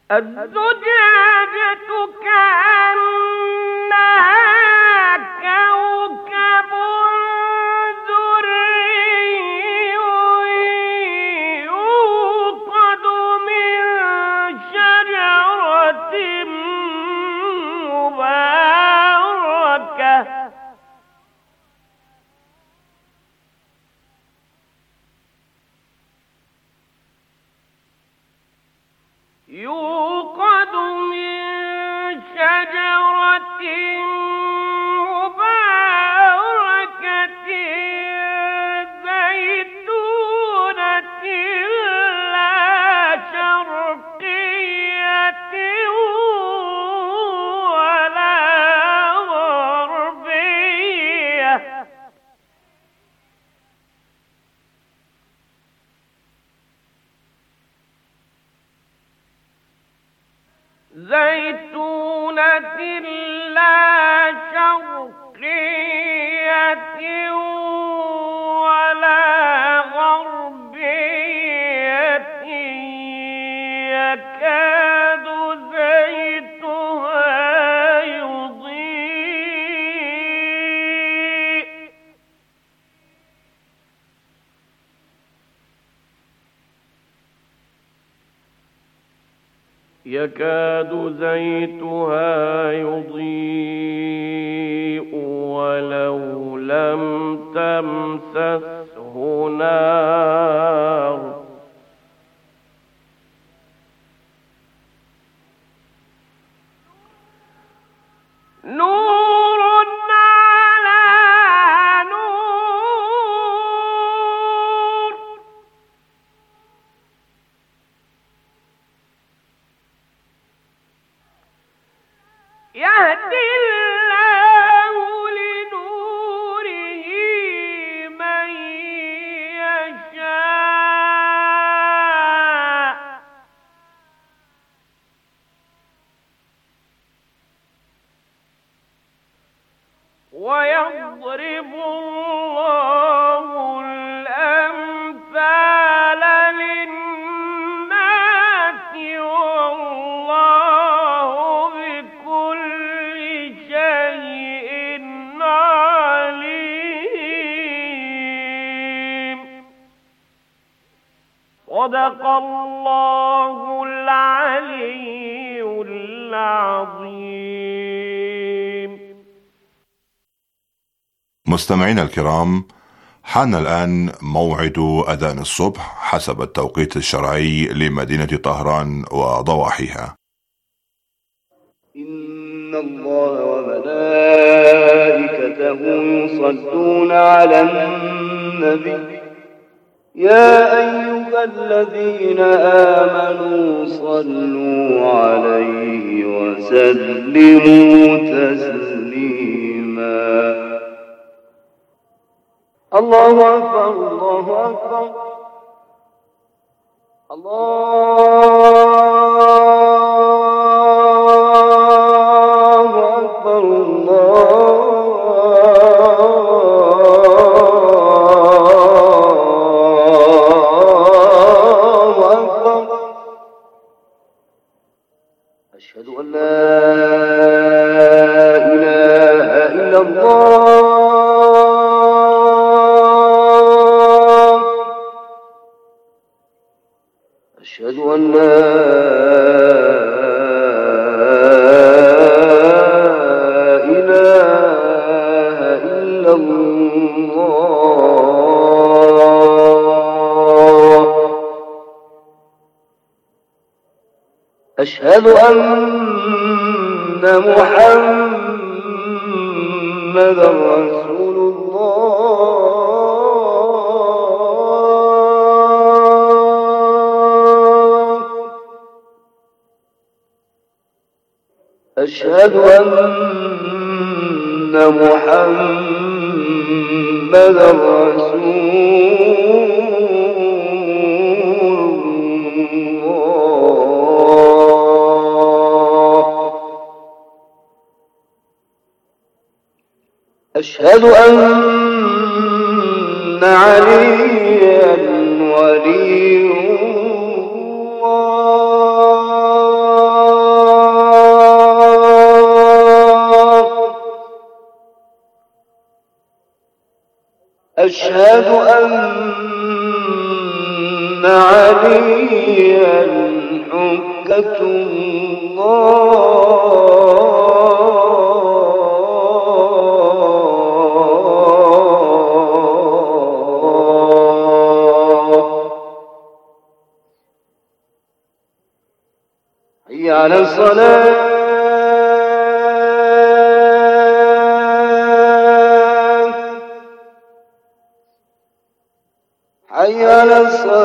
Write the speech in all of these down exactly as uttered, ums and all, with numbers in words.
الزجاجة كأنها كوكب دري يوقد من شجرة مباركة يوقد من شجرة مباركة زيتونة لا شرقية ولا غربية زيتونة لا شرقية ولا غربية يكاد زيتها يضيء يكاد زيتها يضيء ولو لم تمسسه نار نور على نور يهدي الله لنوره من يشاء ويضرب الله الأمثال للناس والله بكل شيء عليم. صدق الله العلي العظيم. مستمعينا الكرام، حان الآن موعد أذان الصبح حسب التوقيت الشرعي لمدينة طهران وضواحيها. إن الله وملائكته يصلون على النبي يا أيها الذين آمنوا صلوا عليه وسلموا تسليما. الله أكبر الله أكبر الله أكبر الله أكبر. أشهد أن لا إله إلا الله أشهد أن لا إله إلا الله أشهد أن محمدا رسول الله أشهد أن محمدا رسول الله أشهد أن عليا ولي الله أشهد أن عليا حجة الله. حي على الصلاة. حي على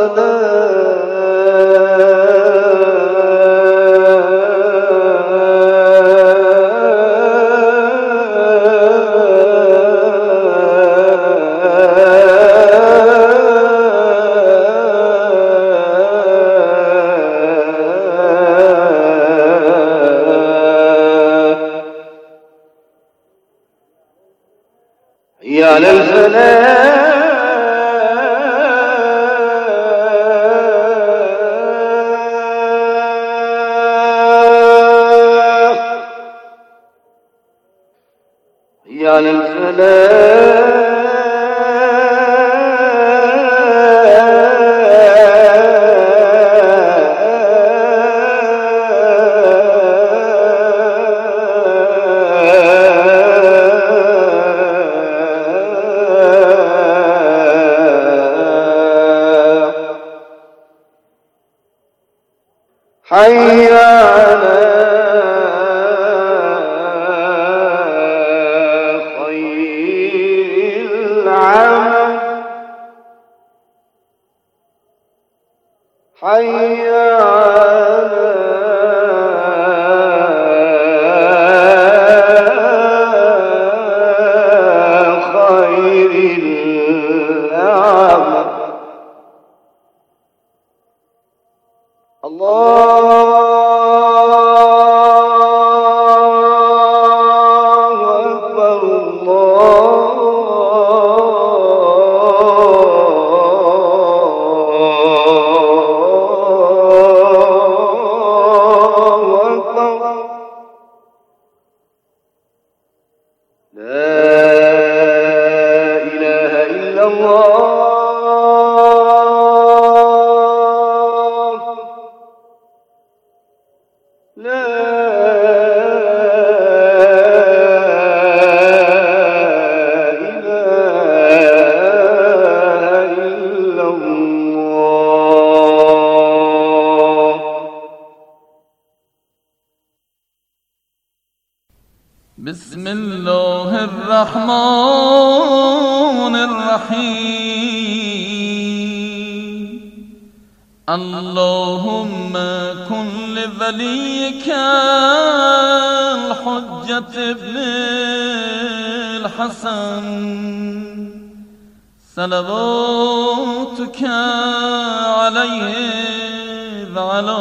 الصلاة. حي على الفلاح. على الفلاح. حي على حي على خير الأعمال. الله أكبر. بسم الله الرحمن الرحيم. اللهم كن لوليك الحجة ابن الحسن صلواتك عليه وعلى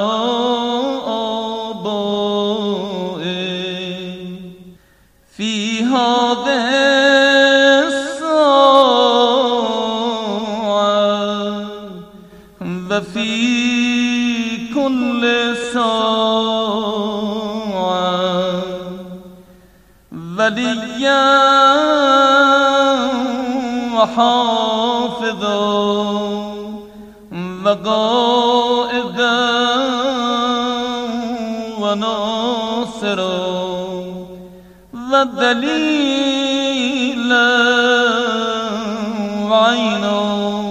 في هذه الساعة وفي كل ساعة وليا وحافظا وقائدا وناصرا ودليلا وعينا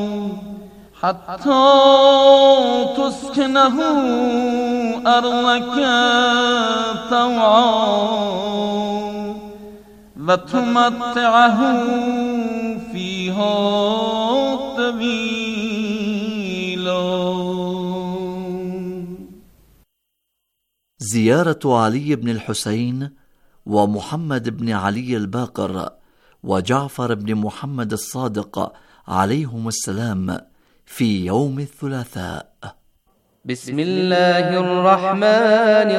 حتى تسكنه أرضك طوعا وتمتعه فيها طويلا. زيارة علي بن الحسين ومحمد بن علي الباقر وجعفر بن محمد الصادق عليهم السلام في يوم الثلاثاء. بسم الله الرحمن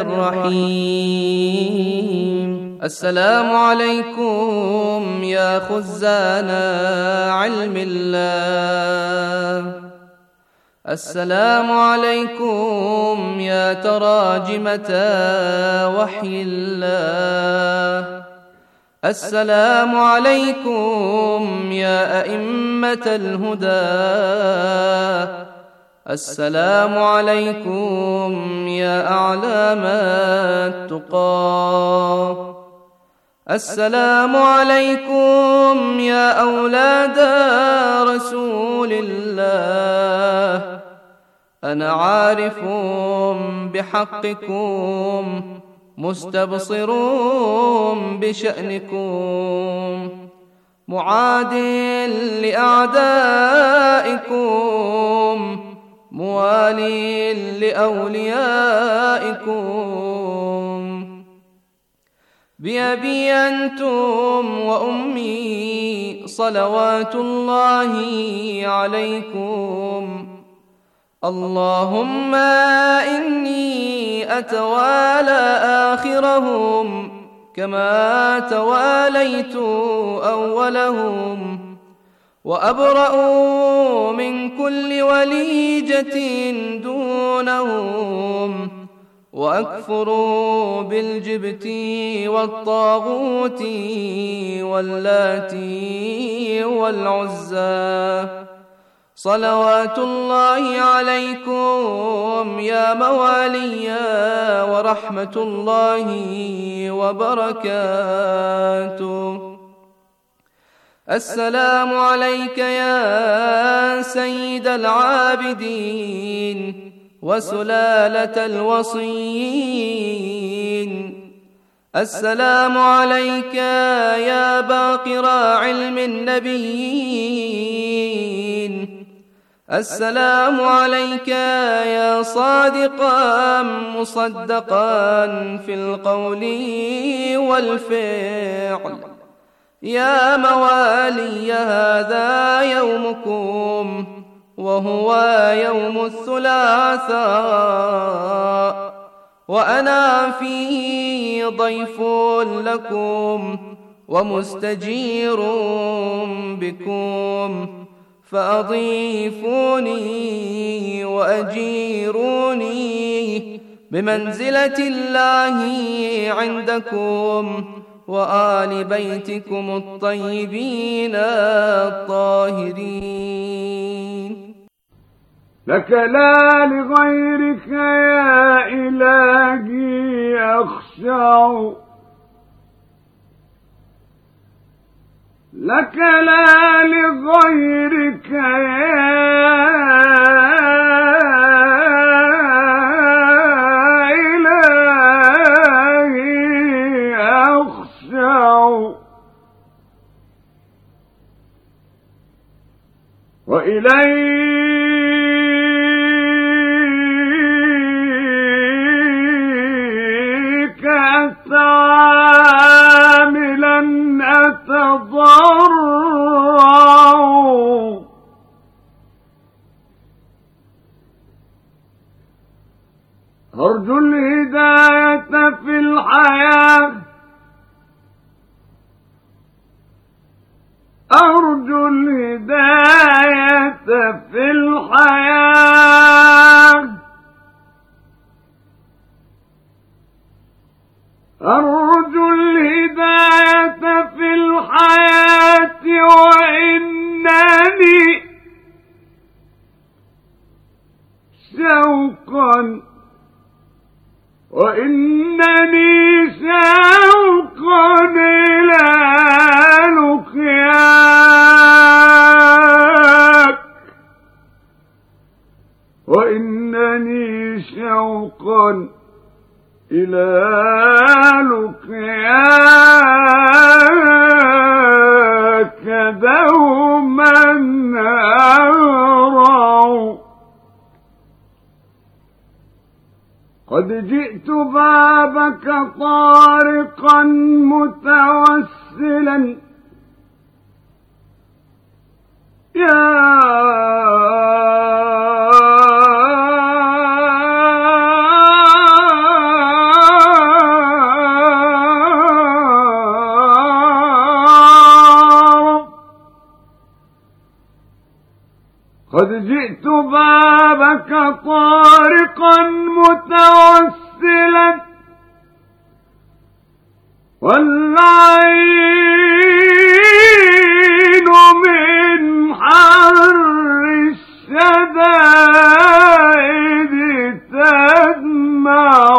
الرحيم. السلام عليكم يا خزان علم الله. السلام عليكم يا تراجمة وحي الله. السلام عليكم يا أئمة الهدى، السلام عليكم يا أعلام التقى، السلام عليكم يا أولاد رسول الله، أنا عارف بحقكم مستبصر بشأنكم، معاد لأعدائكم موالي لأوليائكم، بأبي أنتم وأمي صلوات الله عليكم. اللهم إني أتوالى آخرهم كما تواليت أولهم، وأبرأ من كل وليجة دونهم، وأكفر بالجبت والطاغوت واللات والعزى. صلوات الله عليكم يا موالي ورحمة الله وبركاته. السلام عليك يا سيد العابدين وسلالة الوصيين. السلام عليك يا باقر علم النبيين. السلام عليك يا صادقا مصدقا في القول والفعل. يا موالي هذا يومكم وهو يوم الثلاثاء، وأنا فيه ضيف لكم ومستجير بكم، فأضيفوني وأجيروني بمنزلة الله عندكم وآل بيتكم الطيبين الطاهرين. لك لا لغيرك يا إلهي أخشع، لك لا لغيرك يا إلهي أخشع، وإليك أتعاملا أتضرع، أرجو الهداية في الحياة، أرجو الهداية في الحياة، أرجو الهداية في الحياة، وإنني شوقا وإنني شوقا إلى لقياك، وإنني شوقا إلى لقياك دوما أرى. قد جئت بابك طارقا متوسلا، يا قد جئت بابك طارقا متوسلا، والعين من حر الشدائد تدمع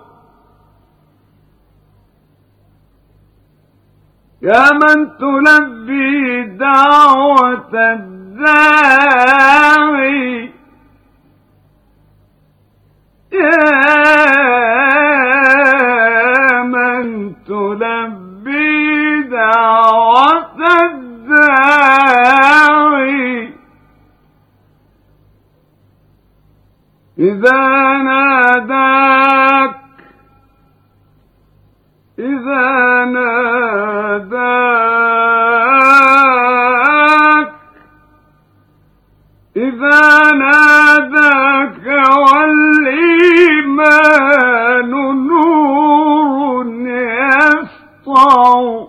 يا من تلبي دعوة الداعي يا من تلبي دعوة الداعي إذا ناداك إذا ناداك إذا ناداك والإيمان نور يسطع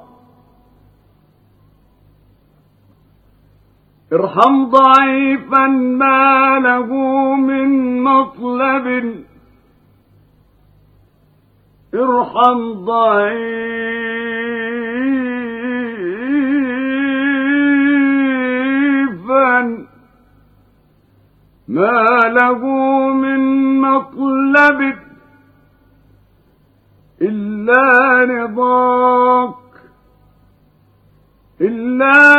ارحم ضعيفا ما له من مطلب ارحم ضعيفا ما له من مطلب إلا رضاك إلا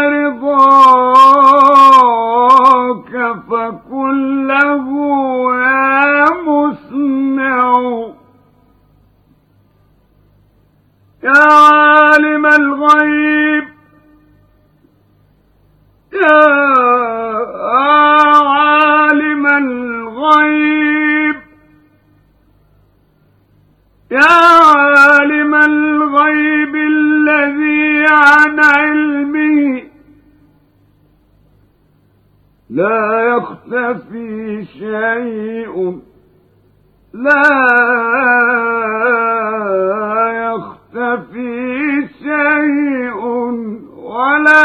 رضاك فكن له يا مسمع يا عالم الغيب يا عالم الغيب يا عالم الغيب الذي عن علمه لا يختفي شيء لا يختفي شيء ولا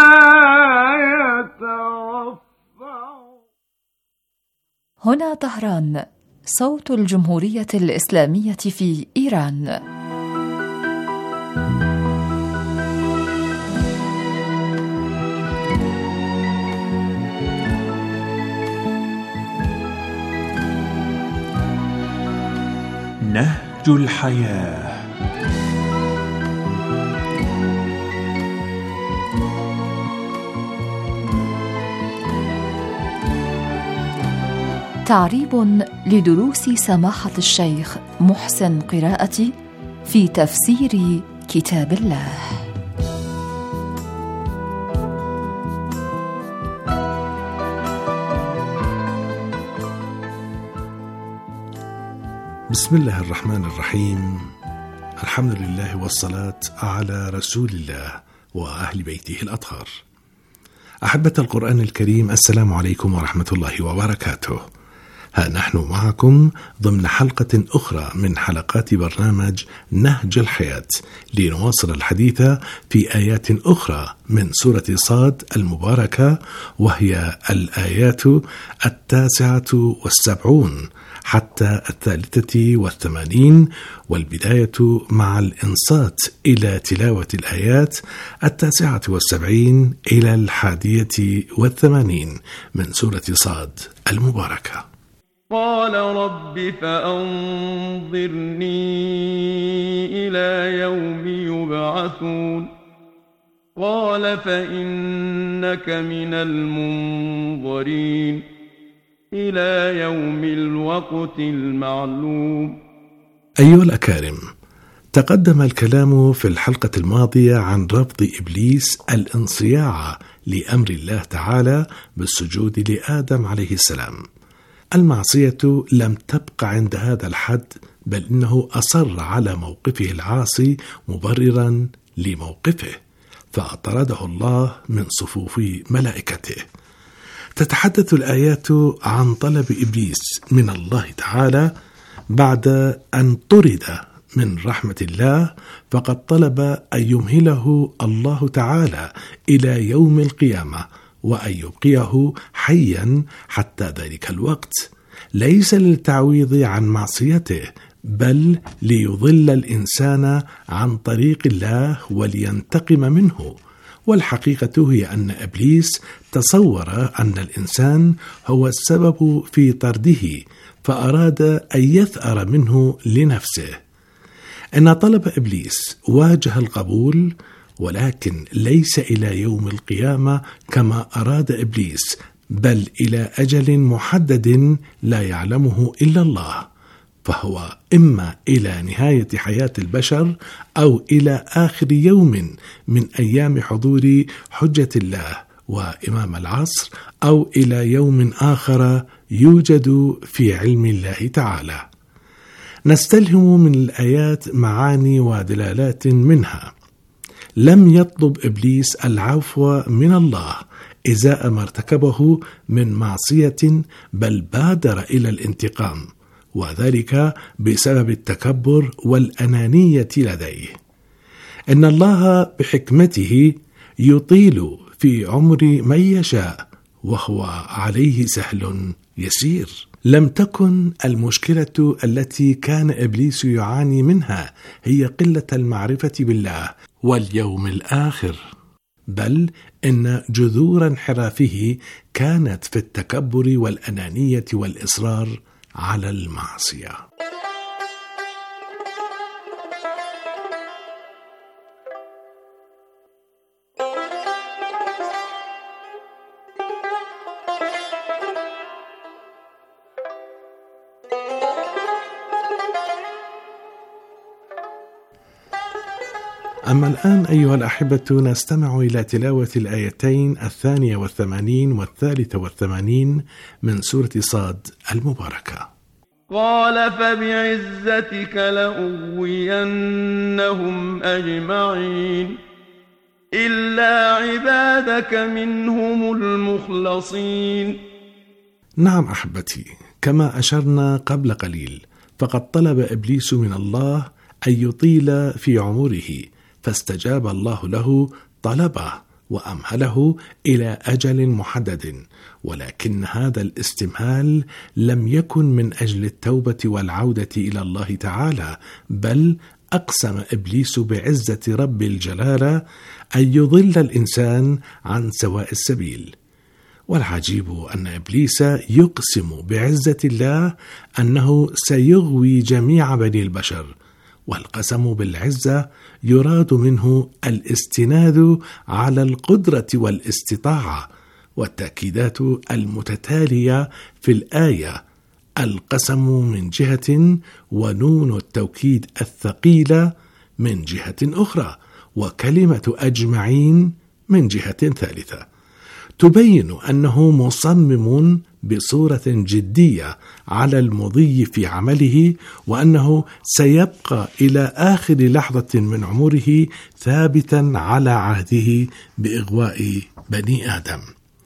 يترفع. هنا طهران، صوت الجمهورية الإسلامية في إيران. نهج الحياة. تعريب لدروس سماحة الشيخ محسن قراءتي في تفسير كتاب الله. بسم الله الرحمن الرحيم. الحمد لله والصلاة على رسول الله وأهل بيته الأطهار. أحبة القرآن الكريم، السلام عليكم ورحمة الله وبركاته. ها نحن معكم ضمن حلقة أخرى من حلقات برنامج نهج الحياة، لنواصل الحديث في آيات أخرى من سورة صاد المباركة، وهي الآيات التاسعة والسبعون حتى الثالثة والثمانين، والبداية مع الإنصات إلى تلاوة الآيات التاسعة والسبعين إلى الحادية والثمانين من سورة صاد المباركة. قال رب فأنظرني إلى يوم يبعثون قال فإنك من المنظرين إلى يوم الوقت المعلوم. أيها الأكارم، تقدم الكلام في الحلقة الماضية عن رفض إبليس الانصياع لأمر الله تعالى بالسجود لآدم عليه السلام. المعصية لم تبق عند هذا الحد، بل إنه أصر على موقفه العاصي مبررا لموقفه، فأطرده الله من صفوف ملائكته. تتحدث الآيات عن طلب إبليس من الله تعالى بعد أن طرد من رحمة الله، فقد طلب أن يمهله الله تعالى إلى يوم القيامة، وأن يبقيه حيا حتى ذلك الوقت، ليس للتعويض عن معصيته، بل ليضل الإنسان عن طريق الله ولينتقم منه. والحقيقة هي أن إبليس تصور أن الإنسان هو السبب في طرده، فأراد أن يثأر منه لنفسه. إن طلب إبليس واجه القبول، ولكن ليس إلى يوم القيامة كما أراد إبليس، بل إلى أجل محدد لا يعلمه إلا الله، فهو إما إلى نهاية حياة البشر أو إلى آخر يوم من أيام حضور حجة الله وإمام العصر، أو إلى يوم آخر يوجد في علم الله تعالى. نستلهم من الآيات معاني ودلالات منها. لم يطلب إبليس العفو من الله إزاء ما ارتكبه من معصية، بل بادر إلى الانتقام، وذلك بسبب التكبر والأنانية لديه. إن الله بحكمته يطيل في عمر من يشاء، وهو عليه سهل يسير. لم تكن المشكلة التي كان إبليس يعاني منها هي قلة المعرفة بالله واليوم الآخر، بل إن جذور انحرافه كانت في التكبر والأنانية والإصرار على المعصية. أما الآن أيها الأحبة نستمع إلى تلاوة الآيتين الثانية والثمانين والثالثة والثمانين من سورة صاد المباركة. قال فبعزتك لأغوينهم أجمعين إلا عبادك منهم المخلصين. نعم أحبتي، كما أشرنا قبل قليل، فقد طلب إبليس من الله أن يطيل في عمره، فاستجاب الله له طلبه وأمهله إلى أجل محدد، ولكن هذا الاستمهال لم يكن من أجل التوبة والعودة إلى الله تعالى، بل أقسم إبليس بعزة رب الجلالة أن يضل الإنسان عن سواء السبيل. والعجيب أن إبليس يقسم بعزة الله أنه سيغوي جميع بني البشر، والقسم بالعزة يراد منه الاستناد على القدرة والاستطاعة، والتأكيدات المتتالية في الآية القسم من جهة، ونون التوكيد الثقيلة من جهة أخرى، وكلمة أجمعين من جهة ثالثة، تبين أنه مصمم بصورة جدية على المضي في عمله، وأنه سيبقى إلى آخر لحظة من عمره ثابتا على عهده بإغواء بني آدم.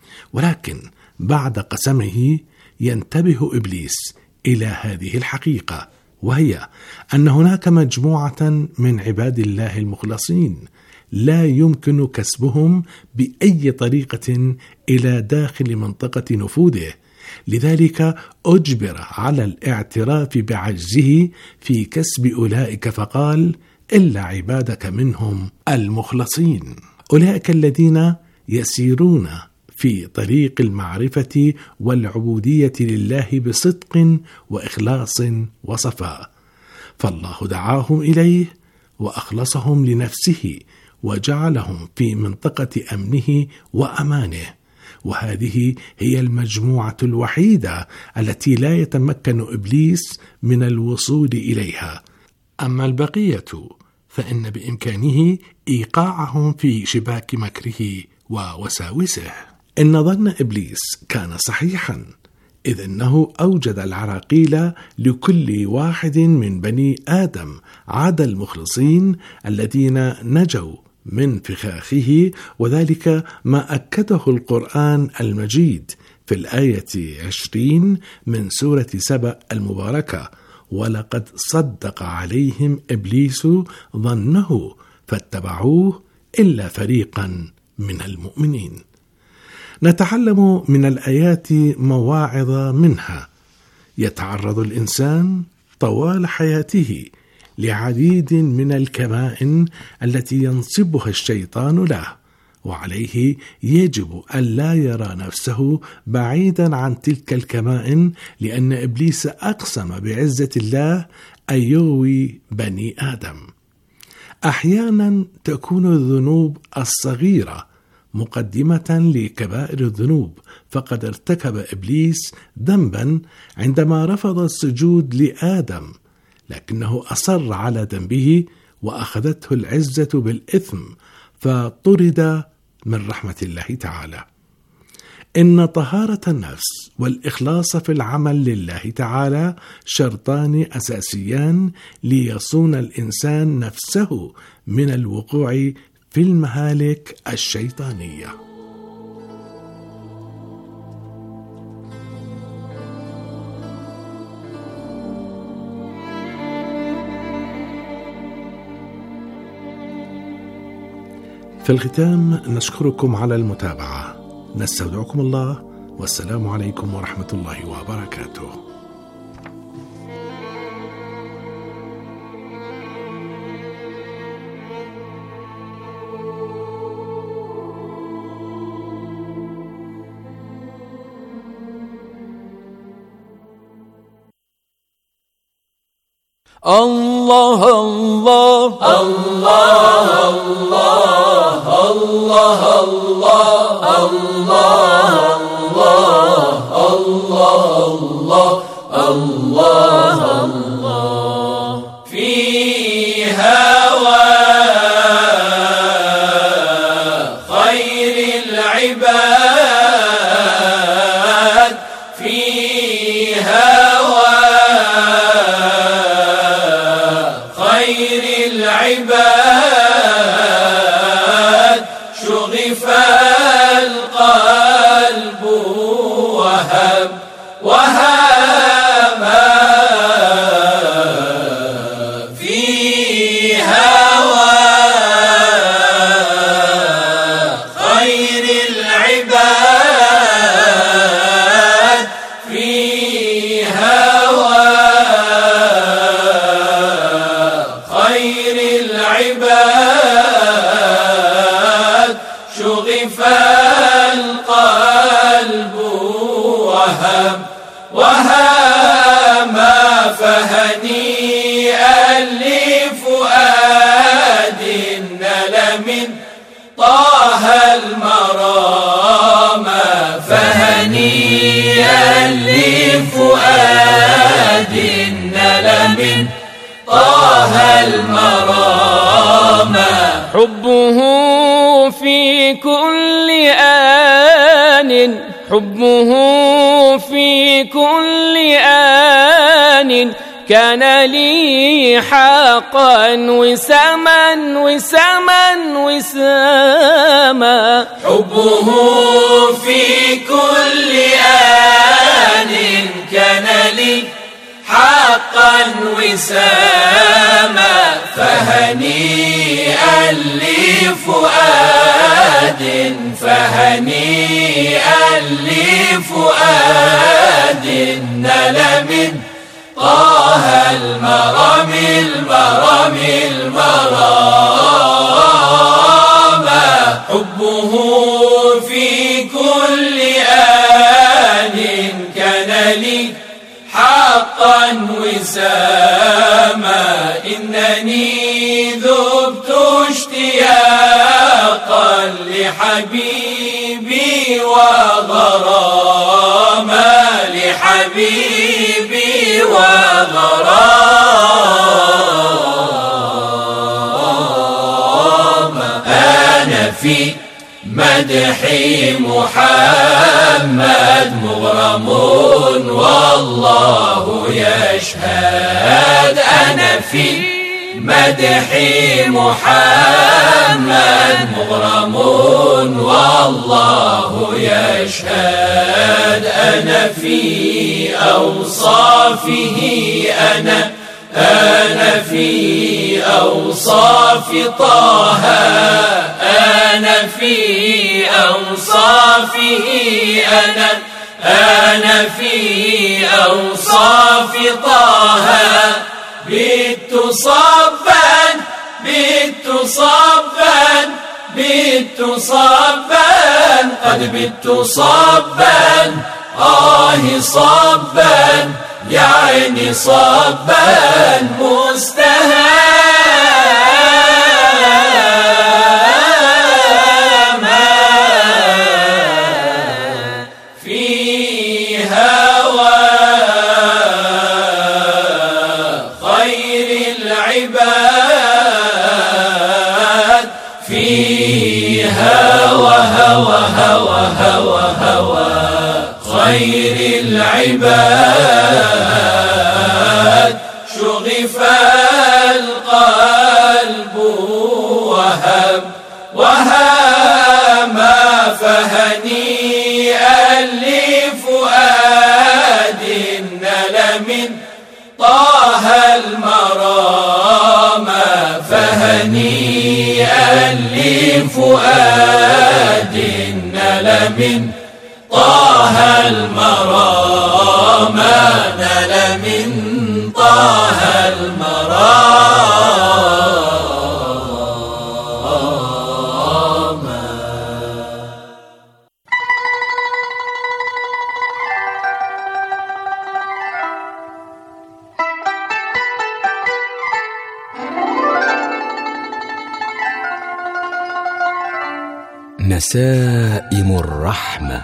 ولكن بعد قسمه ينتبه إبليس إلى هذه الحقيقة، وهي أن هناك مجموعة من عباد الله المخلصين لا يمكن كسبهم بأي طريقة إلى داخل منطقة نفوذه، لذلك أجبر على الاعتراف بعجزه في كسب أولئك، فقال إلا عبادك منهم المخلصين، أولئك الذين يسيرون في طريق المعرفة والعبودية لله بصدق وإخلاص وصفاء، فالله دعاهم إليه وأخلصهم لنفسه وجعلهم في منطقة أمنه وأمانه، وهذه هي المجموعة الوحيدة التي لا يتمكن إبليس من الوصول إليها. أما البقية فإن بإمكانه إيقاعهم في شباك مكره ووساوسه. إن ظن إبليس كان صحيحا، إذ أنه أوجد العراقيل لكل واحد من بني آدم عدا المخلصين الذين نجوا من فخاخه، وذلك ما أكده القرآن المجيد في الآية عشرين من سورة سبأ المباركة: ولقد صدق عليهم إبليس ظنه فاتبعوه إلا فريقا من المؤمنين. نتعلم من الآيات مواعظ منها. يتعرض الإنسان طوال حياته لعديد من الكمائن التي ينصبها الشيطان له، وعليه يجب ألا يرى نفسه بعيدا عن تلك الكمائن، لأن إبليس أقسم بعزة الله أن يغوي بني آدم. أحيانا تكون الذنوب الصغيرة مقدمة لكبائر الذنوب، فقد ارتكب إبليس ذنبا عندما رفض السجود لآدم، لكنه أصر على ذنبه وأخذته العزة بالإثم فطرد من رحمة الله تعالى. إن طهارة النفس والإخلاص في العمل لله تعالى شرطان أساسيان ليصون الإنسان نفسه من الوقوع في المهالك الشيطانية. في الختام نشكركم على المتابعة، نستودعكم الله، والسلام عليكم ورحمة الله وبركاته. الله الله الله الله الله الله الله الله في هوى خير العباد، في هوى خير العباد شغف القلب وهب وهاب، في هوى خير العباد، في هوى خير العباد شغف القلب وهب وهما، فهنيئا لفؤاد نل من طه المرام، فهنيئا لفؤاد نل من طه المرام، حبه في كل آن، حبه في كل آن كان لي حقا وساما وساما وساما، حبه في كل آن كان لي حقا وساما، فهنيئا لفؤاد، فهنيئا لفؤاد نل من طه المرام المرام المرام، حبه في كل آن كان لي حقا وساما، إنني ذبت اشتياقا لحبيبي وغراما، لحبيبي وغراما، أنا في مدح محمد مغرم والله يشهد، أنا في مدح محمد مغرم والله يشهد، أنا في أوصافه، أنا أنا في أوصاف طه، أنا في أوصافه، أنا أنا في أوصاف طه صبا بت صبا بت صبا قد بت صبا آه صبا يا عيني صبا مستهاما في هوى خير العباد في هوى هوى هوى هوى هوى خير العباد شغف القلب وهب وهما فهنيئا لفؤاد نل من طه المرام فهنيئا لفؤاد نل من طه المرام نل من طه المرام. نسائم الرحمة.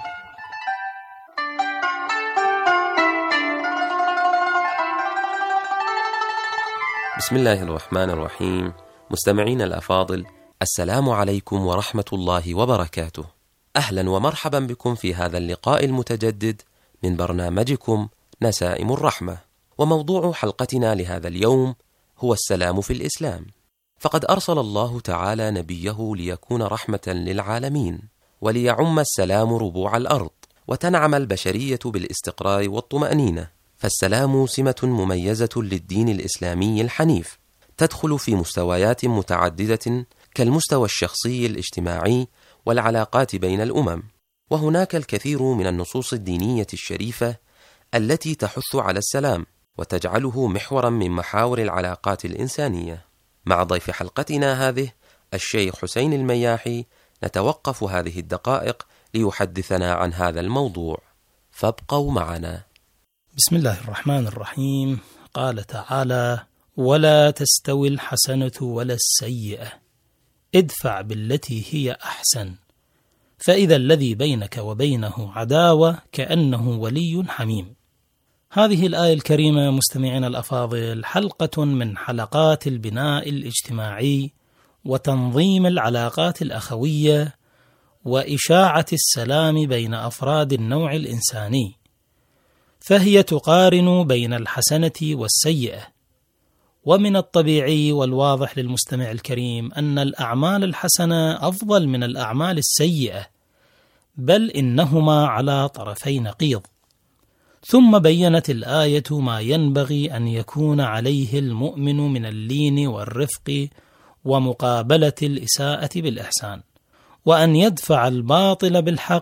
بسم الله الرحمن الرحيم. مستمعين الأفاضل، السلام عليكم ورحمة الله وبركاته. أهلا ومرحبا بكم في هذا اللقاء المتجدد من برنامجكم نسائم الرحمة. وموضوع حلقتنا لهذا اليوم هو السلام في الإسلام. فقد أرسل الله تعالى نبيه ليكون رحمة للعالمين، وليعم السلام ربوع الأرض، وتنعم البشرية بالاستقرار والطمأنينة. فالسلام سمة مميزة للدين الإسلامي الحنيف، تدخل في مستويات متعددة كالمستوى الشخصي الاجتماعي والعلاقات بين الأمم. وهناك الكثير من النصوص الدينية الشريفة التي تحث على السلام وتجعله محورا من محاور العلاقات الإنسانية. مع ضيف حلقتنا هذه الشيخ حسين المياحي نتوقف هذه الدقائق ليحدثنا عن هذا الموضوع، فابقوا معنا. بسم الله الرحمن الرحيم. قال تعالى: ولا تستوي الحسنة ولا السيئة ادفع بالتي هي أحسن فإذا الذي بينك وبينه عداوة كأنه ولي حميم. هذه الآية الكريمة مستمعين الأفاضل حلقة من حلقات البناء الاجتماعي وتنظيم العلاقات الأخوية وإشاعة السلام بين أفراد النوع الإنساني، فهي تقارن بين الحسنة والسيئة. ومن الطبيعي والواضح للمستمع الكريم أن الأعمال الحسنة أفضل من الأعمال السيئة، بل إنهما على طرفي نقيض. ثم بيّنت الآية ما ينبغي أن يكون عليه المؤمن من اللين والرفق ومقابلة الإساءة بالإحسان، وأن يدفع الباطل بالحق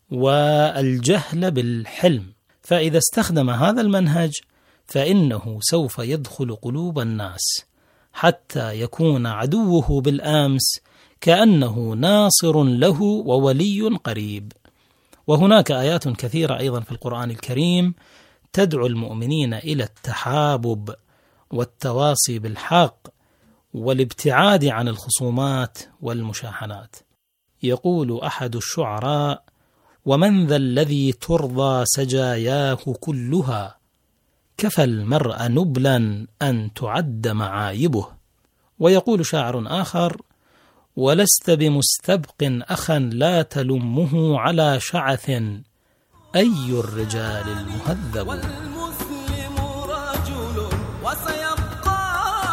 والجهل بالحلم. فإذا استخدم هذا المنهج فإنه سوف يدخل قلوب الناس حتى يكون عدوه بالأمس كأنه ناصر له وولي قريب. وهناك آيات كثيرة أيضا في القرآن الكريم تدعو المؤمنين إلى التحابب والتواصي بالحق والابتعاد عن الخصومات والمشاحنات. يقول أحد الشعراء: ومن ذا الذي ترضى سجاياه كلها كفى المرء نبلا أن تعد معايبه. ويقول شاعر آخر: ولست بمستبق أخا لا تلمه على شعث أي الرجال المهذب. والمسلم رجل وسيبقى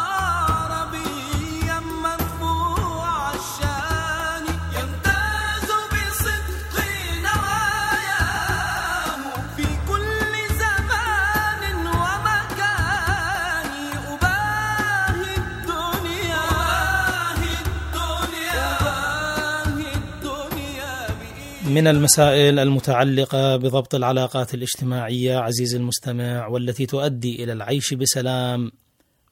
ربيا مرفوع الشان يمتاز بصدق نواياه في كل زمان ومكان. أباهي الدنيا أباهي الدنيا من المسائل المتعلقة بضبط العلاقات الاجتماعية عزيزي المستمع والتي تؤدي إلى العيش بسلام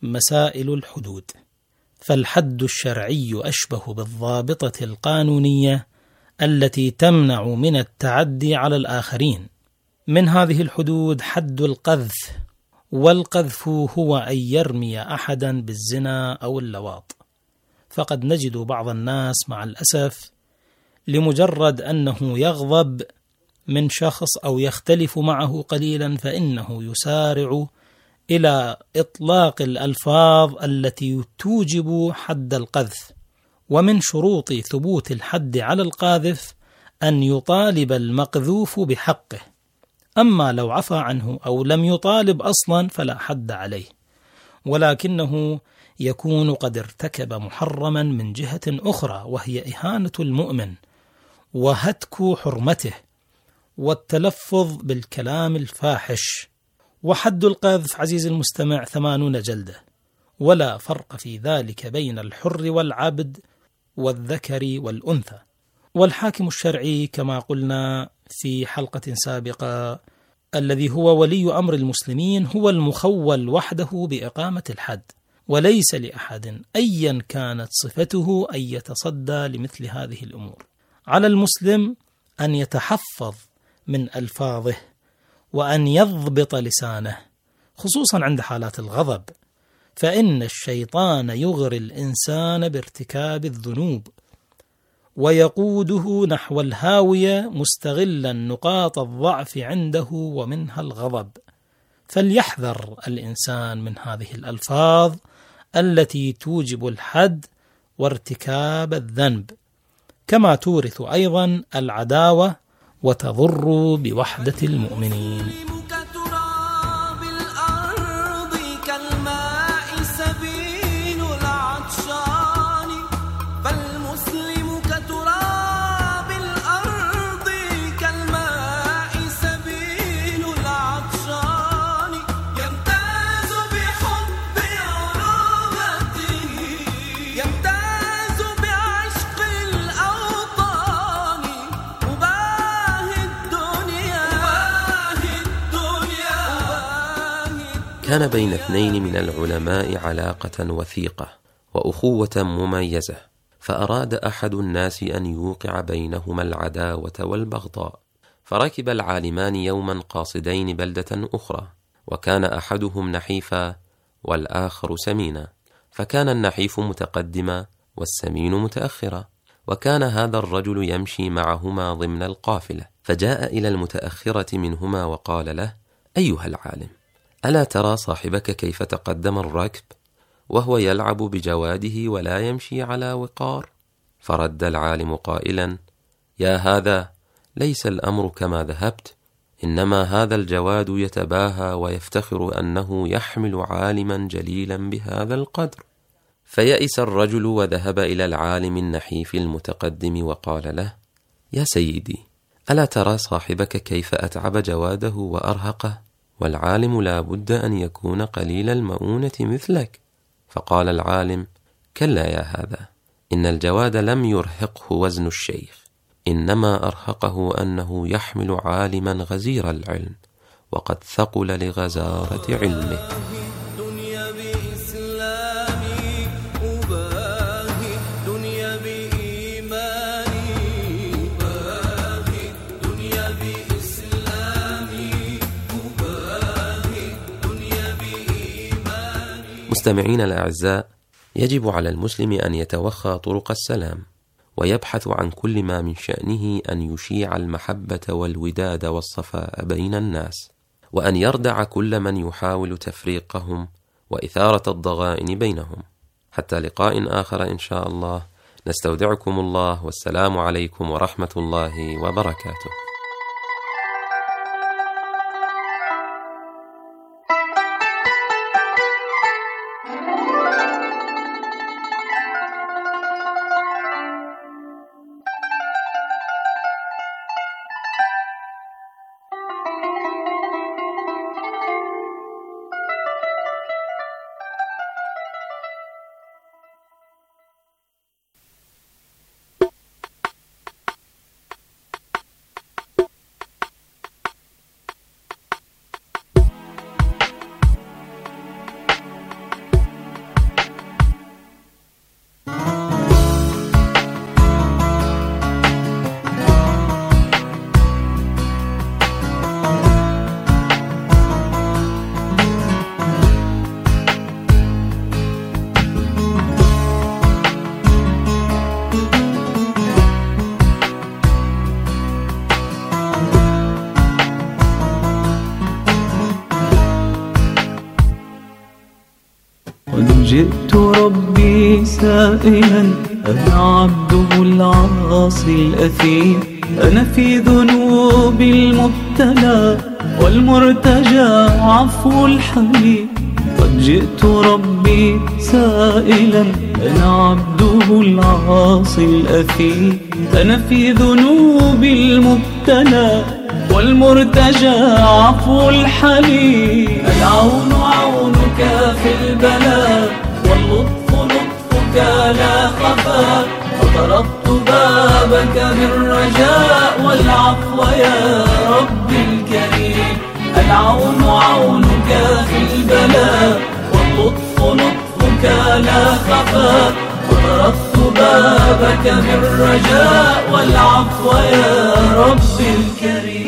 مسائل الحدود، فالحد الشرعي أشبه بالضابطة القانونية التي تمنع من التعدي على الآخرين. من هذه الحدود حد القذف، والقذف هو أن يرمي أحدا بالزنا أو اللواط. فقد نجد بعض الناس مع الأسف لمجرد أنه يغضب من شخص أو يختلف معه قليلا فإنه يسارع إلى إطلاق الألفاظ التي توجب حد القذف. ومن شروط ثبوت الحد على القاذف أن يطالب المقذوف بحقه، أما لو عفى عنه أو لم يطالب أصلا فلا حد عليه، ولكنه يكون قد ارتكب محرما من جهة أخرى، وهي إهانة المؤمن وهتك حرمته والتلفظ بالكلام الفاحش. وحد القذف عزيزي المستمع ثمانون جلدة، ولا فرق في ذلك بين الحر والعبد والذكر والأنثى. والحاكم الشرعي كما قلنا في حلقة سابقة الذي هو ولي أمر المسلمين هو المخول وحده بإقامة الحد، وليس لأحد أيا كانت صفته أن يتصدى لمثل هذه الأمور. على المسلم أن يتحفظ من ألفاظه وأن يضبط لسانه، خصوصا عند حالات الغضب، فإن الشيطان يغري الإنسان بارتكاب الذنوب ويقوده نحو الهاوية مستغلا نقاط الضعف عنده ومنها الغضب. فليحذر الإنسان من هذه الألفاظ التي توجب الحد وارتكاب الذنب، كما تورث أيضا العداوة وتضر بوحدة المؤمنين. كان بين اثنين من العلماء علاقة وثيقة وأخوة مميزة، فأراد أحد الناس أن يوقع بينهما العداوة والبغضاء، فركب العالمان يوما قاصدين بلدة أخرى، وكان أحدهم نحيفا والآخر سمينا، فكان النحيف متقدما والسمين متأخرا، وكان هذا الرجل يمشي معهما ضمن القافلة، فجاء إلى المتأخرة منهما وقال له: أيها العالم، ألا ترى صاحبك كيف تقدم الركب وهو يلعب بجواده ولا يمشي على وقار؟ فرد العالم قائلا: يا هذا، ليس الأمر كما ذهبت، إنما هذا الجواد يتباهى ويفتخر أنه يحمل عالما جليلا بهذا القدر. فيئس الرجل وذهب إلى العالم النحيف المتقدم وقال له: يا سيدي، ألا ترى صاحبك كيف أتعب جواده وأرهقه؟ والعالم لا بد أن يكون قليل المؤونة مثلك. فقال العالم: كلا يا هذا، إن الجواد لم يرهقه وزن الشيخ، إنما أرهقه أنه يحمل عالما غزير العلم وقد ثقل لغزارة علمه. مستمعين الأعزاء، يجب على المسلم أن يتوخى طرق السلام، ويبحث عن كل ما من شأنه أن يشيع المحبة والوداد والصفاء بين الناس، وأن يردع كل من يحاول تفريقهم وإثارة الضغائن بينهم. حتى لقاء آخر إن شاء الله، نستودعكم الله، والسلام عليكم ورحمة الله وبركاته. جئت ربي سائلا أنا عبده العاصي الأثيم، أنا في ذنوبي المبتلى والمرتجى عفو الحليم. قد جئت ربي سائلا أنا عبده العاصي الأثيم، أنا في ذنوبي المبتلى والمرتجى عفو الحليم. العون عونك في البلاء واللطف لطفك لا خفا، فطرقت بابك بالرجاء والعفو يا ربي الكريم. العون عونك في البلاء واللطف لطفك لا خفا، فطرقت بابك بالرجاء والعفو يا ربي الكريم.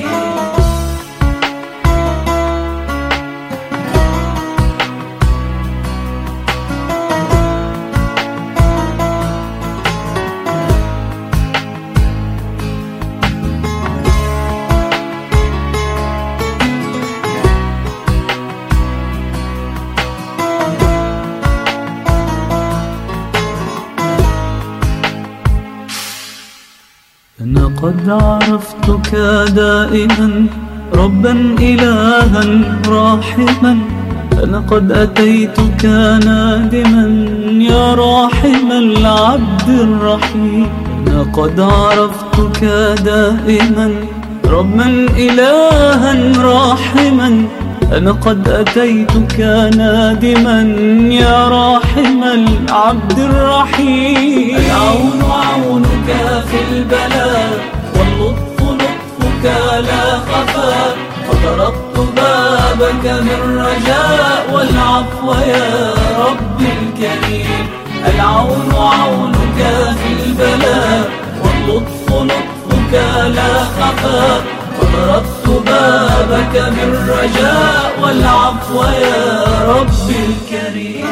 أنا قد عرفتك دائما ربا إلها راحما، أنا قد أتيتك نادما يا راحم العبد الرحيم. أنا قد عرفتك دائما ربا إلها راحما، أنا قد أتيتك نادما يا راحم العبد الرحيم. العون عونك في البلاء واللطف لطفك لا خفا، فطرقت بابك بالرجاء والعفو يا ربي الكريم. العون عونك في البلاء واللطف لطفك لا خفا، فطرقت بابك بالرجاء والعفو يا ربي الكريم.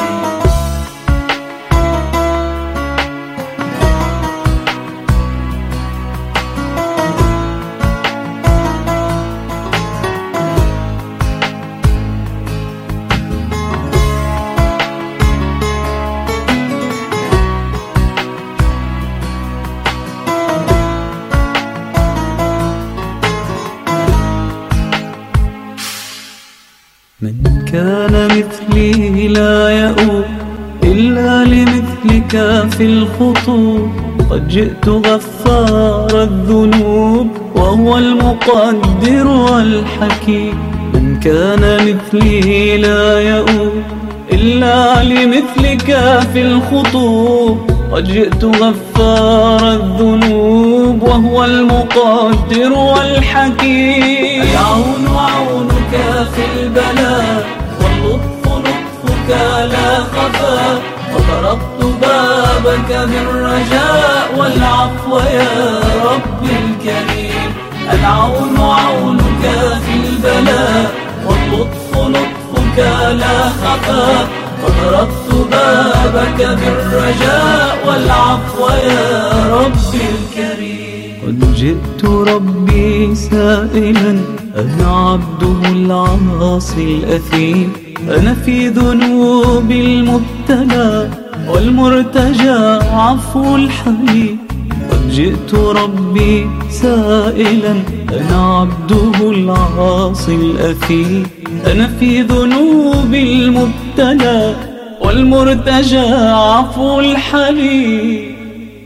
من كان مثلي لا يؤوب إلا لمثلك في الخطوب، قد جئت غفار الذنوب وهو المقدر والحكيم. من كان مثلي لا يؤوب إلا لمثلك في الخطوب، قد جئت غفار الذنوب وهو المقدر والحكيم. العون عونك في البلاء واللطف لطفك لا خفا، فطرقت بابك بالرجاء والعفو يا ربي الكريم. العون عونك في البلاء واللطف لطفك لا خفا، فطرقت بابك بالرجاء والعفو يا ربي الكريم. قد جئت ربي سائلا أنا عبده العاصي الأثيم، أنا في ذنوبي المبتلى والمرتجى عفو الحليم. قد جئت ربي سائلا أنا عبده العاصي الأثيم، أنا في ذنوبي المبتلى والمرتجى عفو الحليم.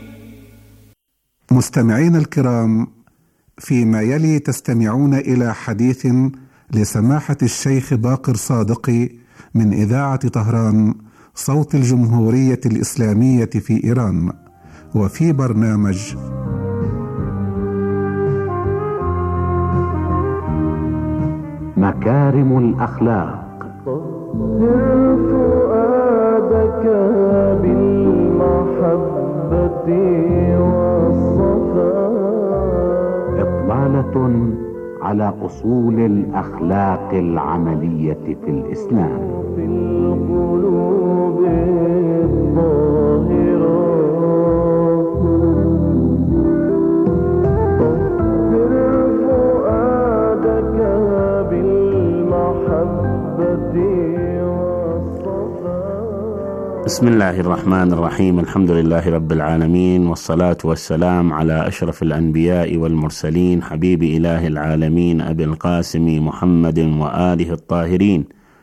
مستمعينا الكرام، فيما يلي تستمعون إلى حديث لسماحة الشيخ باقر صادقي من إذاعة طهران صوت الجمهورية الإسلامية في إيران، وفي برنامج مكارم الأخلاق. فؤادك بالمحبة والصفاء، إطلالة على أصول الأخلاق العملية في الإسلام. في القلوب الطاهرة طهر فؤادك بالمحبة والصفاء. بسم الله الرحمن الرحيم. الحمد لله رب العالمين، والصلاة والسلام على أشرف الأنبياء والمرسلين، حبيب إله العالمين أبي القاسم محمد وآله الطاهرين.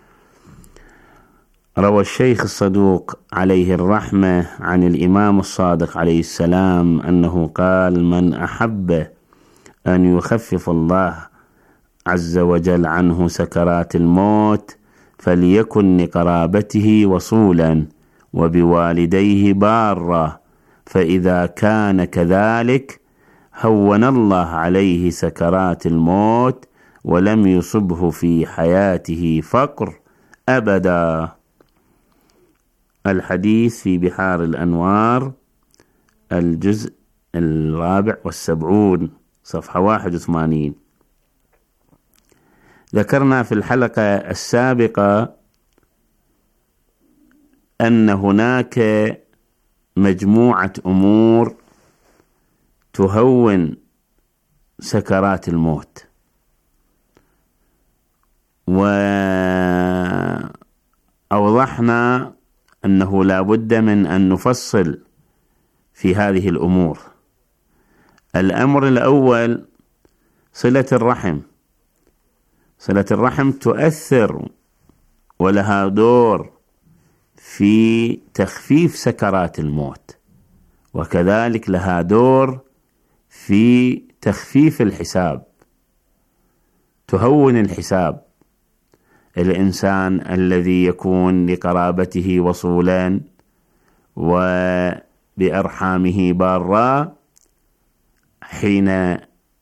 روى الشيخ الصدوق عليه الرحمة عن الإمام الصادق عليه السلام أنه قال: من أحب أن يخفف الله عز وجل عنه سكرات الموت فليكن لقرابته وصولا وبوالديه بارا، فإذا كان كذلك هون الله عليه سكرات الموت ولم يصبه في حياته فقر أبدا. الحديث في بحار الأنوار الجزء الرابع والسبعون صفحة واحد وثمانين. ذكرنا في الحلقة السابقة أن هناك مجموعة أمور تهون سكرات الموت، وأوضحنا أنه لا بد من أن نفصل في هذه الأمور. الأمر الأول صلة الرحم. صلة الرحم تؤثر ولها دور في تخفيف سكرات الموت، وكذلك لها دور في تخفيف الحساب، تهون الحساب. الإنسان الذي يكون لقرابته وصولا وبأرحامه بارا، حين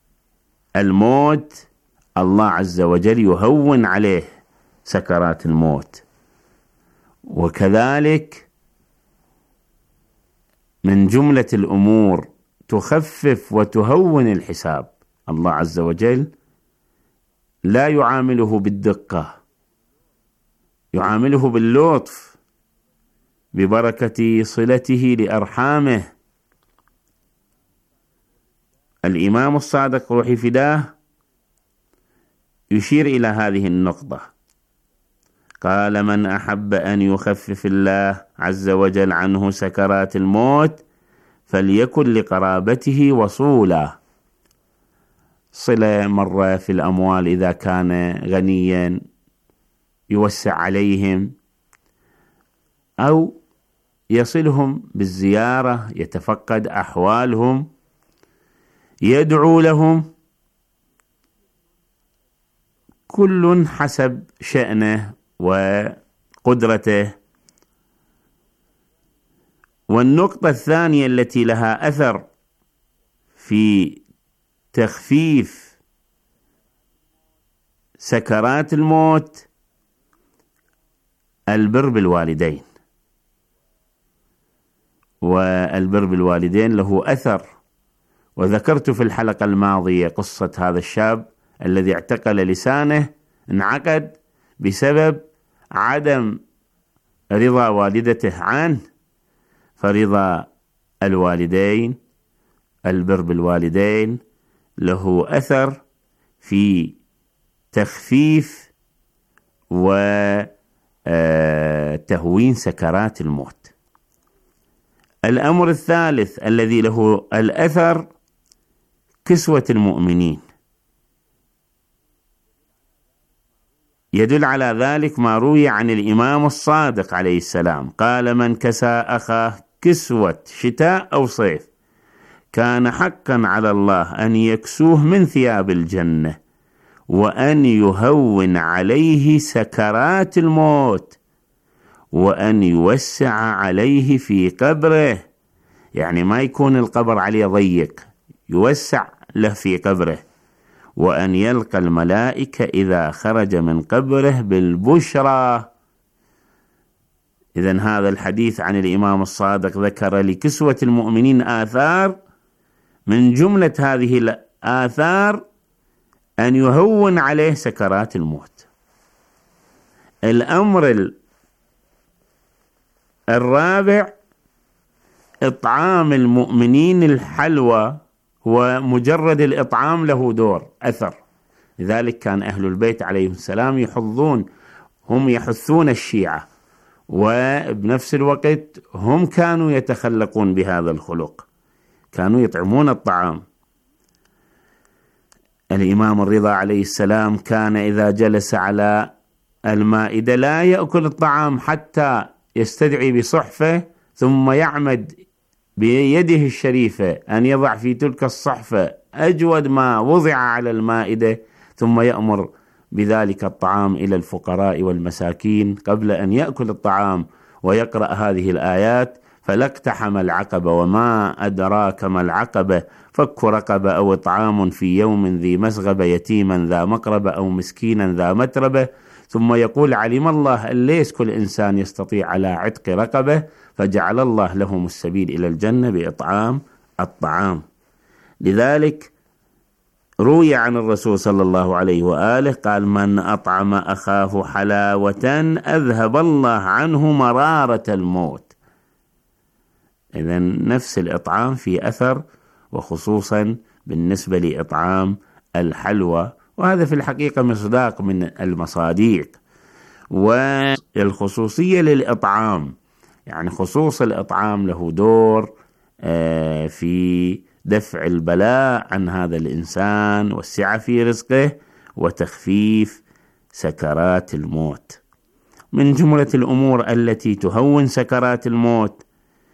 الموت الله عز وجل يهون عليه سكرات الموت. وكذلك من جملة الأمور تخفف وتهون الحساب، الله عز وجل لا يعامله بالدقة، يعامله باللطف ببركة صلته لأرحامه. الإمام الصادق روحي فداه يشير إلى هذه النقطة، قال: من أحب أن يخفف الله عز وجل عنه سكرات الموت فليكن لقرابته وصولا. صلة مرة في الأموال، إذا كان غنيا يوسع عليهم، أو يصلهم بالزيارة، يتفقد أحوالهم، يدعو لهم، كل حسب شأنه وقدرته. والنقطة الثانية التي لها أثر في تخفيف سكرات الموت البر بالوالدين. والبر بالوالدين له أثر، وذكرت في الحلقة الماضية قصة هذا الشاب الذي اعتقل لسانه، انعقد بسبب عدم رضا والدته عنه. فرضا الوالدين، البر بالوالدين، له أثر في تخفيف وتهوين سكرات الموت. الأمر الثالث الذي له الأثر كسوة المؤمنين. يدل على ذلك ما روي عن الإمام الصادق عليه السلام، قال: من كسى أخاه كسوة شتاء أو صيف كان حقا على الله أن يكسوه من ثياب الجنة وأن يهون عليه سكرات الموت وأن يوسع عليه في قبره. يعني ما يكون القبر عليه ضيق، يوسع له في قبره. وأن يلقى الملائكة إذا خرج من قبره بالبشرى. إذن هذا الحديث عن الإمام الصادق ذكر لكسوة المؤمنين آثار، من جملة هذه الآثار أن يهون عليه سكرات الموت. الأمر الرابع إطعام المؤمنين الحلوى، ومجرد الإطعام له دور أثر. لذلك كان أهل البيت عليهم السلام يحضون، هم يحثون الشيعة وبنفس الوقت هم كانوا يتخلقون بهذا الخلق، كانوا يطعمون الطعام. الإمام الرضا عليه السلام كان إذا جلس على المائدة لا يأكل الطعام حتى يستدعي بصحفة ثم يعمد بيده الشريفة أن يضع في تلك الصحفة أجود ما وضع على المائدة، ثم يأمر بذلك الطعام إلى الفقراء والمساكين قبل أن يأكل الطعام، ويقرأ هذه الآيات: فلاقتحم العقبة وما أدراك ما العقبة فك رقبة أو إطعام في يوم ذي مسغبة يتيما ذا مقربة أو مسكينا ذا متربة. ثم يقول: علم الله أن ليس كل إنسان يستطيع على عتق رقبة، فجعل الله لهم السبيل إلى الجنة بإطعام الطعام. لذلك روي عن الرسول صلى الله عليه وآله قال: من أطعم أخاه حلاوة أذهب الله عنه مرارة الموت. إذن نفس الإطعام في أثر، وخصوصا بالنسبة لإطعام الحلوى، وهذا في الحقيقة مصداق من المصاديق. والخصوصية للإطعام، يعني خصوص الإطعام له دور في دفع البلاء عن هذا الإنسان والسعة في رزقه وتخفيف سكرات الموت. من جملة الأمور التي تهون سكرات الموت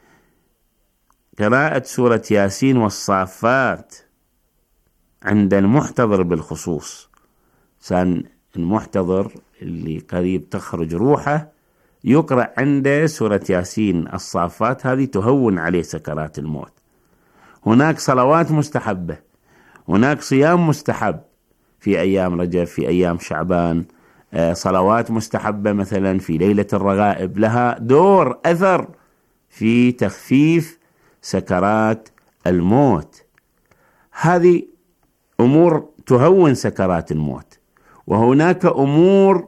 قراءة سورة ياسين والصافات عند المحتضر بالخصوص. سان المحتضر اللي قريب تخرج روحه يقرأ عنده سورة ياسين الصافات، هذه تهون عليه سكرات الموت. هناك صلوات مستحبة، هناك صيام مستحب في أيام رجب، في أيام شعبان، صلوات مستحبة مثلا في ليلة الرغائب لها دور أثر في تخفيف سكرات الموت. هذه أمور تهون سكرات الموت. وهناك أمور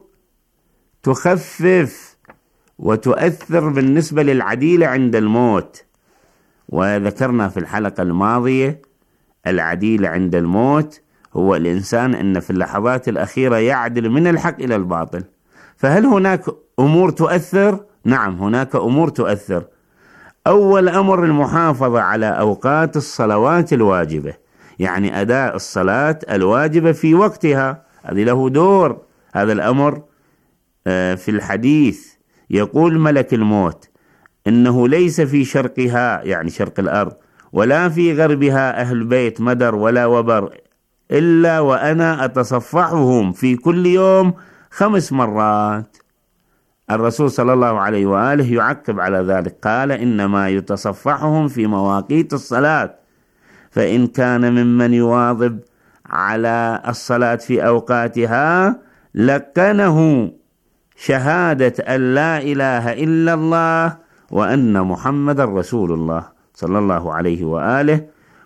تخفف وتؤثر بالنسبة للعديلة عند الموت، وذكرنا في الحلقة الماضية العديلة عند الموت هو الإنسان أن في اللحظات الأخيرة يعدل من الحق إلى الباطل. فهل هناك أمور تؤثر؟ نعم، هناك أمور تؤثر. أول أمر المحافظة على أوقات الصلوات الواجبة، يعني أداء الصلاة الواجبة في وقتها، هذا له دور. هذا الأمر في الحديث يقول ملك الموت: إنه ليس في شرقها، يعني شرق الأرض، ولا في غربها أهل بيت مدر ولا وبر إلا وأنا أتصفحهم في كل يوم خمس مرات. الرسول صلى الله عليه وآله يعقب على ذلك قال: إنما يتصفحهم في مواقيت الصلاة، فإن كان ممن يواظب على الصلاة في أوقاتها لقنه شهادة أن لا إله إلا الله وأن محمد رسول الله صلى الله عليه وآله،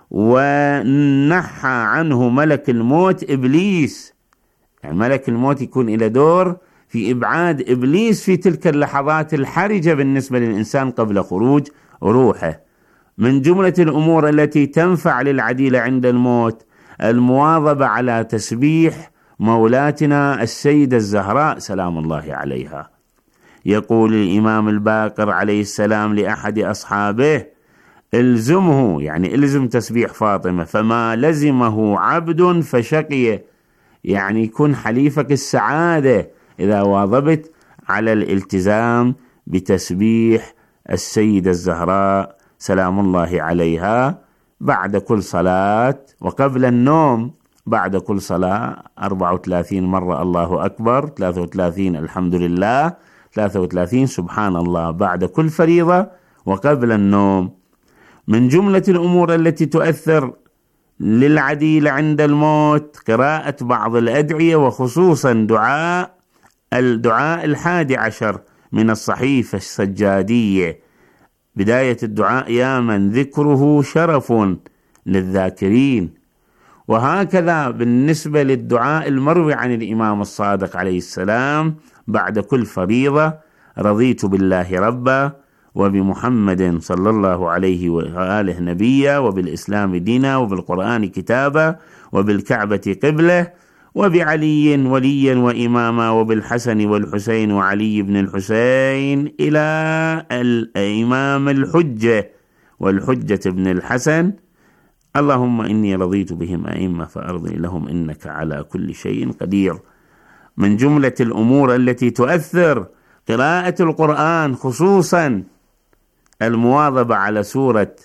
ونحى عنه ملك الموت إبليس. يعني ملك الموت يكون إلى دور في إبعاد إبليس في تلك اللحظات الحرجة بالنسبة للإنسان قبل خروج روحه. من جملة الأمور التي تنفع للعديلة عند الموت المواظبة على تسبيح مولاتنا السيدة الزهراء سلام الله عليها. يقول الإمام الباقر عليه السلام لأحد أصحابه: الزمه، يعني الزم تسبيح فاطمة، فما لزمه عبد فشقي، يعني يكون حليفك السعادة إذا واظبت على الالتزام بتسبيح السيدة الزهراء سلام الله عليها بعد كل صلاة وقبل النوم. بعد كل صلاة أربعة وثلاثين مرة الله أكبر، ثلاثة وثلاثين الحمد لله، ثلاثة وثلاثين سبحان الله بعد كل فريضة وقبل النوم. من جملة الأمور التي تؤثر للعديل عند الموت قراءة بعض الأدعية، وخصوصا دعاء الدعاء الحادي عشر من الصحيفة السجادية. بداية الدعاء: يا من ذكره شرف للذاكرين. وهكذا بالنسبة للدعاء المروي عن الإمام الصادق عليه السلام بعد كل فريضة: رضيت بالله ربا وبمحمد صلى الله عليه وآله نبيا وبالإسلام دينا وبالقرآن كتابا وبالكعبة قبلة وبعلي وليا وإماما وبالحسن والحسين وعلي بن الحسين إلى الإمام الحجة والحجة بن الحسن. اللهم إني رضيت بهم أئمة فأرضي لهم إنك على كل شيء قدير. من جملة الأمور التي تؤثر قراءة القرآن، خصوصا المواظبة على سورة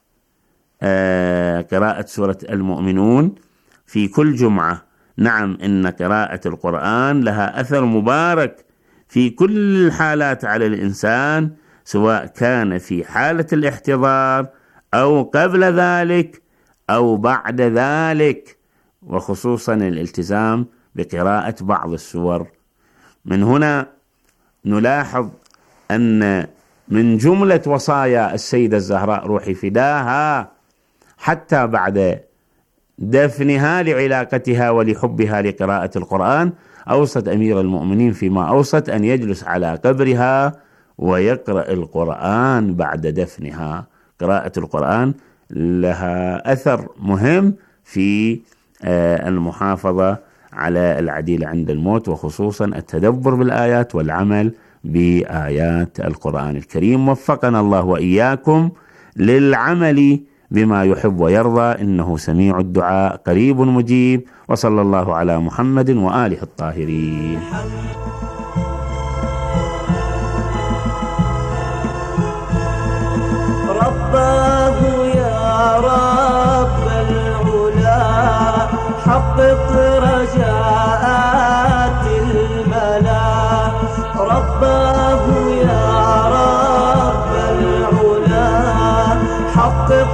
آه قراءة سورة المؤمنون في كل جمعة. نعم، إن قراءة القرآن لها أثر مبارك في كل الحالات على الإنسان، سواء كان في حالة الاحتضار أو قبل ذلك أو بعد ذلك، وخصوصا الالتزام بقراءة بعض السور. من هنا نلاحظ أن من جملة وصايا السيدة الزهراء روحي فداها حتى بعد دفنها لعلاقتها ولحبها لقراءة القرآن، أوصت أمير المؤمنين فيما أوصت أن يجلس على قبرها ويقرأ القرآن بعد دفنها. قراءة القرآن لها أثر مهم في المحافظة على العديل عند الموت، وخصوصا التدبر بالآيات والعمل بآيات القرآن الكريم. وفقنا الله وإياكم للعمل بما يحب ويرضى، إنه سميع الدعاء قريب مجيب. وصلى الله على محمد وآله الطاهرين. رباه يا رب العلا حقق رجاءات الملا. رباه يا رب العلا حقق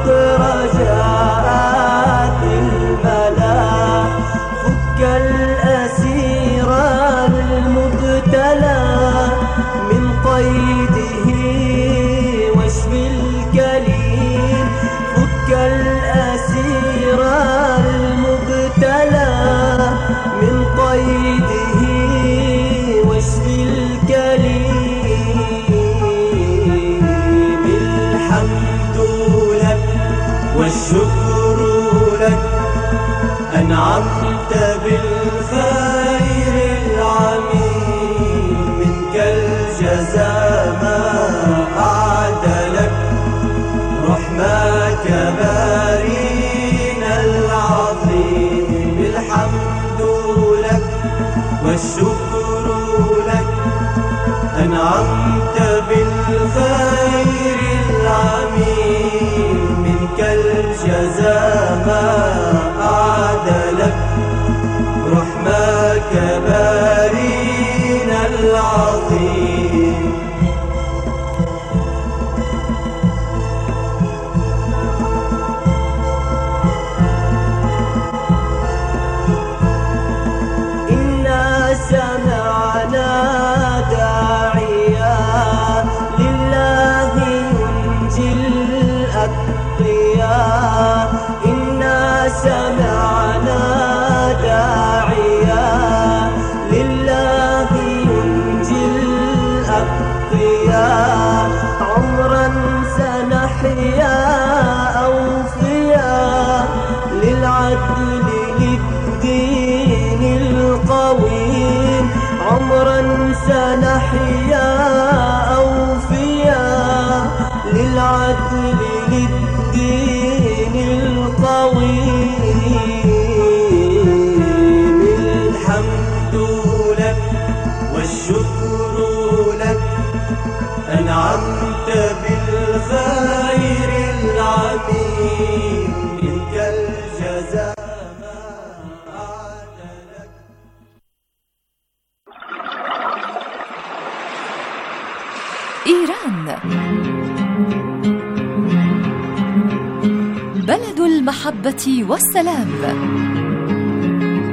رجاءات الملا. فك الأسير المبتلى من قيده واشف الكليل. فك الأسير المبتلى من قيده واشف الكليل. الحمد لك والشكر لك أنعمت بالخير العميم. منك الجزاء ما أعدلك رحمك بارينا العظيم. الحمد لك والشكر لك أنعمت بالخير العميم. منك الجزاء ما أعدلك رحمك بارينا العظيم. إنا سمعنا داعيا لله ينجي الأتقياء. إنا سمعنا داعيا لله ينجي الأتقياء. عمرا سنحيا أوفياء للعدل للدين القويم. عمرا سنحيا أوفياء للعدل للدين القويم. الحمد لك والشكر لك أنعمت بالخير العميم. منك الجزاء ما أعدلك. إيران بلد المحبة والسلام.